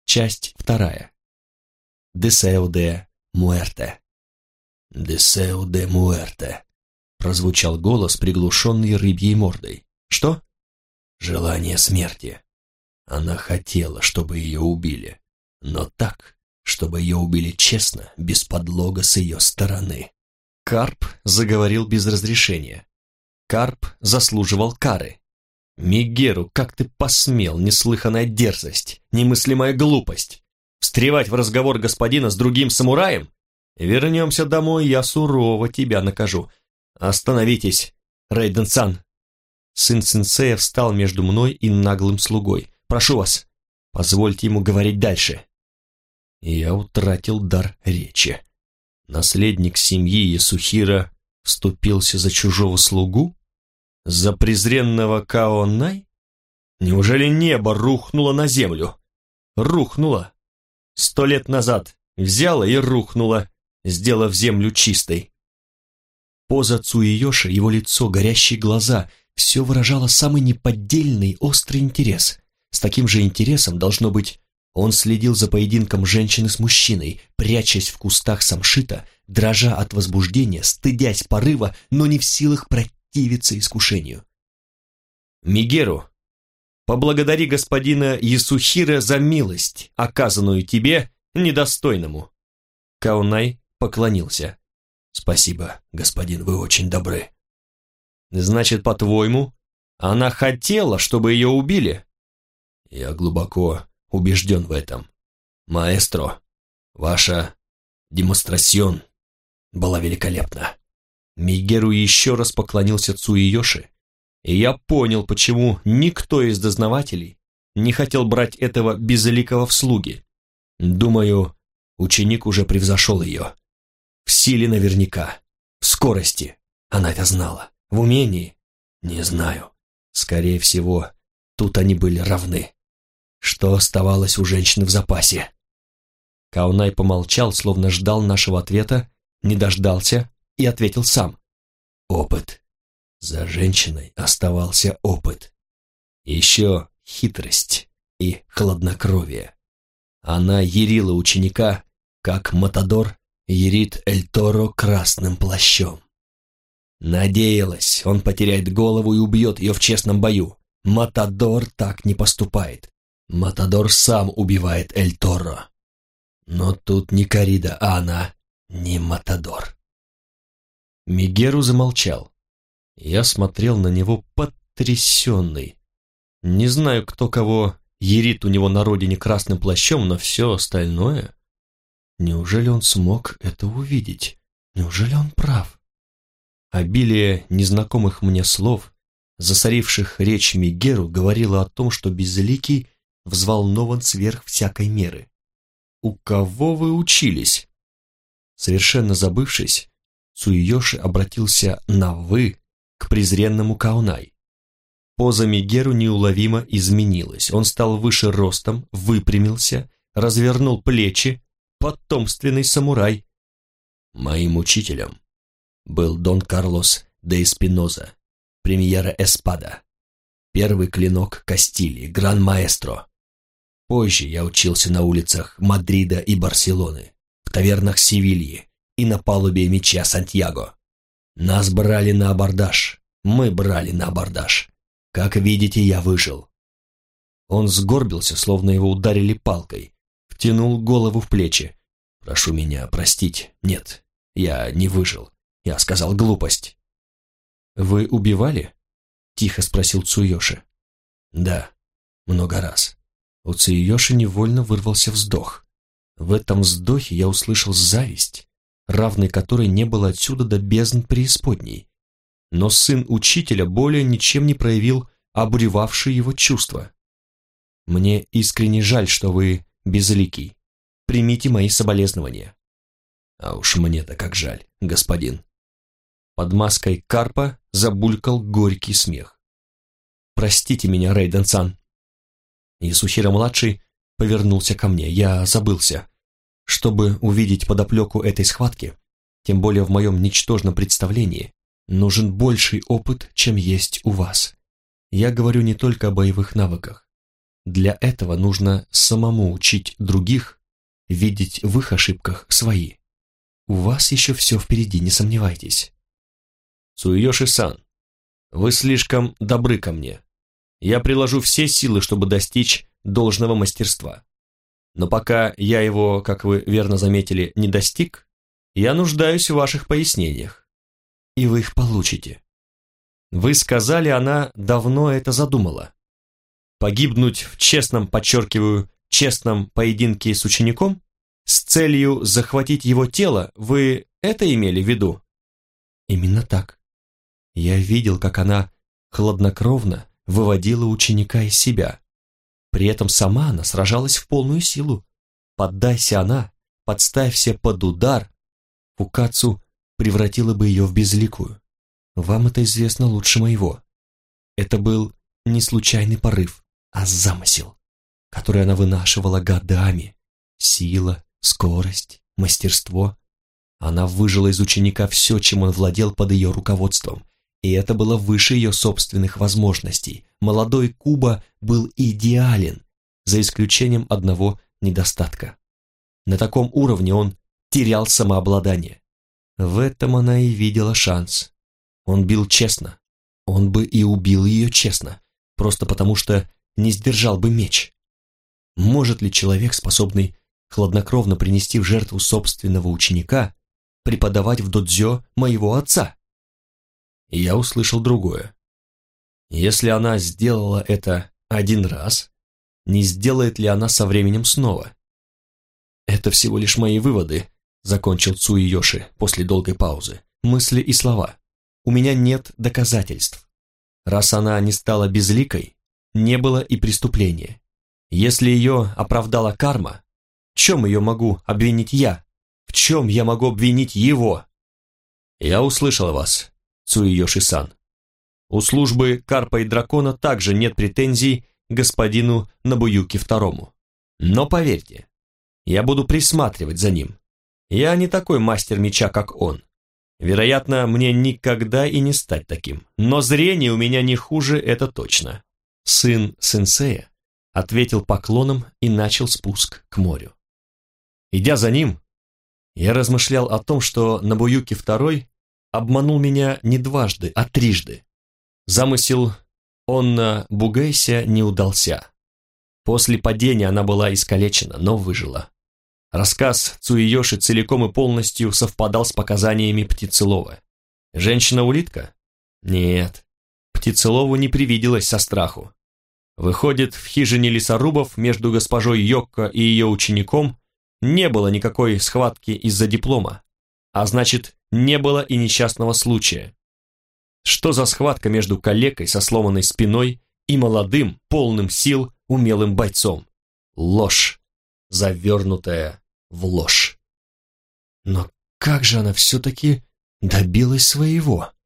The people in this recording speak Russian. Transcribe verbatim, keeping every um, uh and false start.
Часть вторая. Deseo de muerte. Deseo de muerte. Прозвучал голос, приглушенный рыбьей мордой. Что? Желание смерти. Она хотела, чтобы ее убили, но так, чтобы ее убили честно, без подлога с ее стороны. Карп заговорил без разрешения. Карп заслуживал кары. «Мегеру, как ты посмел, неслыханная дерзость, немыслимая глупость, встревать в разговор господина с другим самураем? Вернемся домой, я сурово тебя накажу. Остановитесь, Рейден-сан!» Сын сенсея встал между мной и наглым слугой. «Прошу вас, позвольте ему говорить дальше». Я утратил дар речи. Наследник семьи Ясухира вступился за чужого слугу? За презренного Каонай? Неужели небо рухнуло на землю? Рухнуло. Сто лет назад взяло и рухнуло, сделав землю чистой. Поза Цуиёши, его лицо, горящие глаза — все выражало самый неподдельный острый интерес. С таким же интересом, должно быть, он следил за поединком женщины с мужчиной, прячась в кустах самшита, дрожа от возбуждения, стыдясь порыва, но не в силах противиться искушению. «Мегеру, поблагодари господина Ясухира за милость, оказанную тебе, недостойному». Каонай поклонился. «Спасибо, господин, вы очень добры». «Значит, по-твоему, она хотела, чтобы ее убили?» «Я глубоко убежден в этом. Маэстро, ваша демонстрацион была великолепна». Мегеру еще раз поклонился Цуиёши, и я понял, почему никто из дознавателей не хотел брать этого безликого в слуги. Думаю, ученик уже превзошел ее. В силе наверняка, в скорости, она это знала. В умении? Не знаю. Скорее всего, тут они были равны. Что оставалось у женщины в запасе? Каонай помолчал, словно ждал нашего ответа, не дождался и ответил сам. Опыт. За женщиной оставался опыт. Еще хитрость и хладнокровие. Она ярила ученика, как матадор ярит Эль-Торо красным плащом. Надеялась, он потеряет голову и убьет ее в честном бою. Матадор так не поступает. Матадор сам убивает Эль-Торо. Но тут не коррида, а она не матадор. Мегеру замолчал. Я смотрел на него потрясенный. Не знаю, кто кого ярит у него на родине красным плащом, но все остальное... Неужели он смог это увидеть? Неужели он прав? Обилие незнакомых мне слов, засоривших речь Мегеру, говорило о том, что Безликий взволнован сверх всякой меры. «У кого вы учились?» Совершенно забывшись, Цуиёши обратился на «вы» к презренному Каонай. Поза Мегеру неуловимо изменилась. Он стал выше ростом, выпрямился, развернул плечи, потомственный самурай. Моим учителем был Дон Карлос де Эспиноза, премьера Эспада, первый клинок Кастилии, гран-маэстро. Позже я учился на улицах Мадрида и Барселоны, в тавернах Севильи и на палубе меча Сантьяго. Нас брали на абордаж, мы брали на абордаж. Как видите, я выжил. Он сгорбился, словно его ударили палкой, втянул голову в плечи. Прошу меня простить, нет, я не выжил. Я сказал глупость. «Вы убивали?» — тихо спросил Цуиёши. «Да, много раз». У Цуиёши невольно вырвался вздох. В этом вздохе я услышал зависть, равной которой не было отсюда до бездн преисподней. Но сын учителя более ничем не проявил обуревавшие его чувства. «Мне искренне жаль, что вы безликий. Примите мои соболезнования». «А уж мне-то как жаль, господин». Под маской карпа забулькал горький смех. «Простите меня, Рейден-сан». Ясухиро-младший повернулся ко мне. Я забылся. Чтобы увидеть подоплеку этой схватки, тем более в моем ничтожном представлении, нужен больший опыт, чем есть у вас. Я говорю не только о боевых навыках. Для этого нужно самому учить других видеть в их ошибках свои. У вас еще все впереди, не сомневайтесь. Цуёши-сан, вы слишком добры ко мне. Я приложу все силы, чтобы достичь должного мастерства. Но пока я его, как вы верно заметили, не достиг, я нуждаюсь в ваших пояснениях. И вы их получите. Вы сказали, она давно это задумала. Погибнуть в честном, подчеркиваю, честном поединке с учеником? С целью захватить его тело, вы это имели в виду? Именно так. Я видел, как она хладнокровно выводила ученика из себя. При этом сама она сражалась в полную силу. Поддайся она, подставься под удар, Фукацу превратила бы ее в безликую. Вам это известно лучше моего. Это был не случайный порыв, а замысел, который она вынашивала годами. Сила, скорость, мастерство. Она выжила из ученика все, чем он владел под ее руководством, и это было выше ее собственных возможностей. Молодой Куба был идеален, за исключением одного недостатка. На таком уровне он терял самообладание. В этом она и видела шанс. Он бил честно. Он бы и убил ее честно, просто потому что не сдержал бы меч. Может ли человек, способный хладнокровно принести в жертву собственного ученика, преподавать в додзё моего отца? И я услышал другое. Если она сделала это один раз, не сделает ли она со временем снова? Это всего лишь мои выводы, закончил Цуиёши после долгой паузы. Мысли и слова. У меня нет доказательств. Раз она не стала безликой, не было и преступления. Если ее оправдала карма, в чем ее могу обвинить я? В чем я могу обвинить его? Я услышал вас, Цуиёши-сан. У службы Карпа и Дракона также нет претензий к господину Нобуюки второму. Но поверьте, я буду присматривать за ним. Я не такой мастер меча, как он. Вероятно, мне никогда и не стать таким. Но зрение у меня не хуже, это точно. Сын сенсея ответил поклоном и начал спуск к морю. Идя за ним, я размышлял о том, что Нобуюки второй обманул меня не дважды, а трижды. Замысел Онна Бугэйся не удался. После падения она была искалечена, но выжила. Рассказ Цуиёши целиком и полностью совпадал с показаниями Птицелова. Женщина-улитка? Нет, Птицелову не привиделось со страху. Выходит, в хижине лесорубов между госпожой Йокко и ее учеником не было никакой схватки из-за диплома, а значит, не было и несчастного случая. Что за схватка между калекой со сломанной спиной и молодым, полным сил, умелым бойцом? Ложь, завернутая в ложь. Но как же она все-таки добилась своего?